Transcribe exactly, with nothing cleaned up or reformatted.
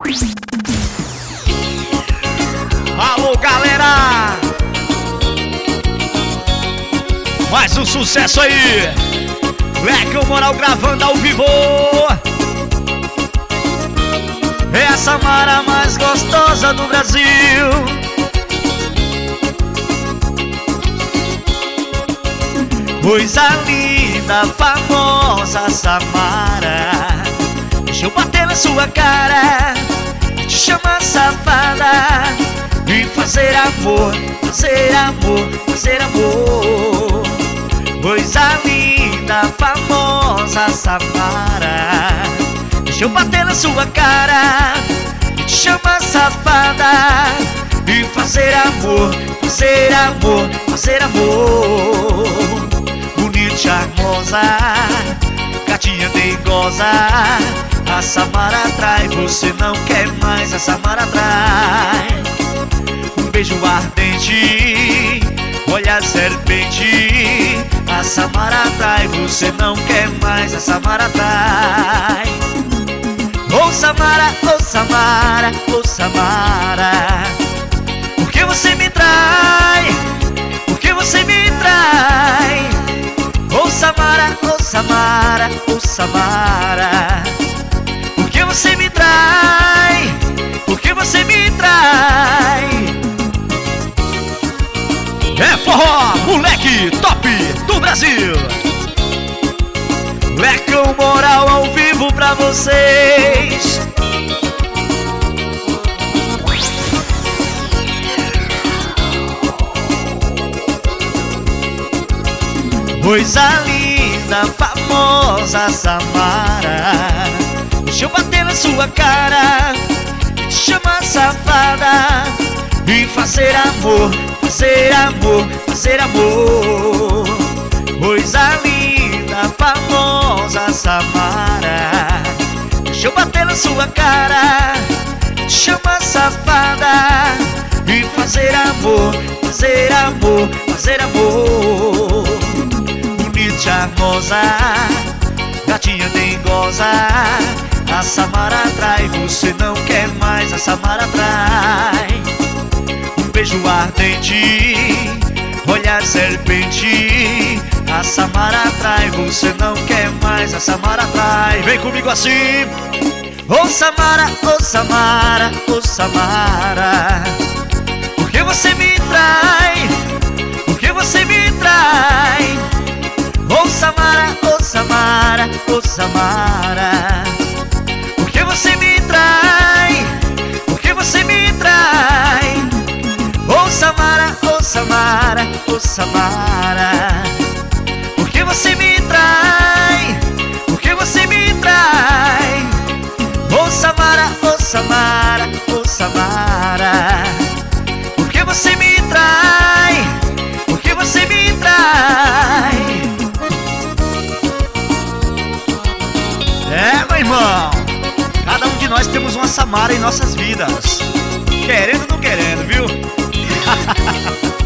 Alô, galera! Mais um sucesso aí! Leque Moral gravando ao vivo! É a Samara mais gostosa do Brasil. Coisa linda, famosa Samara. Deixa eu bater na sua cara, te chamar safada e fazer amor, fazer amor, fazer amor. Coisa linda, famosa Samara. Deixa eu bater na sua cara e te chamar safada e fazer amor, fazer amor, fazer amor. Bonita e charmosa, gatinha dengosa, a Samara atrai, você não quer mais, a Samara atrai. Um beijo ardente, olhar serpente, a Samara atrai, você não quer mais, a Samara atrai. Ô Samara, ô Samara, ô Samara, por que você me trai? Por que você me trai? Ô Samara, ô Samara, ô Samara, por que você me trai? Por que você me trai? É forró, moleque top do Brasil. Lecão Moral ao vivo pra vocês. Coisa linda, famosa Samara. Deixa eu bater na sua cara, te chamar safada e fazer amor, fazer amor, fazer amor. Coisa linda, famosa Samara. Deixa eu bater na sua cara, te chamar safada e fazer amor, fazer amor, fazer amor. Bonita, charmosa, gatinha dengosa, a Samara atrai, você não quer mais, a Samara atrai. Um beijo ardente, olhar serpente, a Samara atrai, você não quer mais, a Samara atrai. Vem comigo assim. Ô Samara, ô Samara, ô Samara, por que você me trai? Por que você me trai? Ô Samara, ô Samara, ô Samara, por que você me trai? Por que você me trai? Ô Samara, ô Samara, ô Samara, por que você me trai? Por que você me trai? Ô Samara, ô Samara, ô Samara, por que você me trai? Por que você me trai? É, meu irmão, cada um de nós temos uma Samara em nossas vidas, querendo ou não querendo, viu?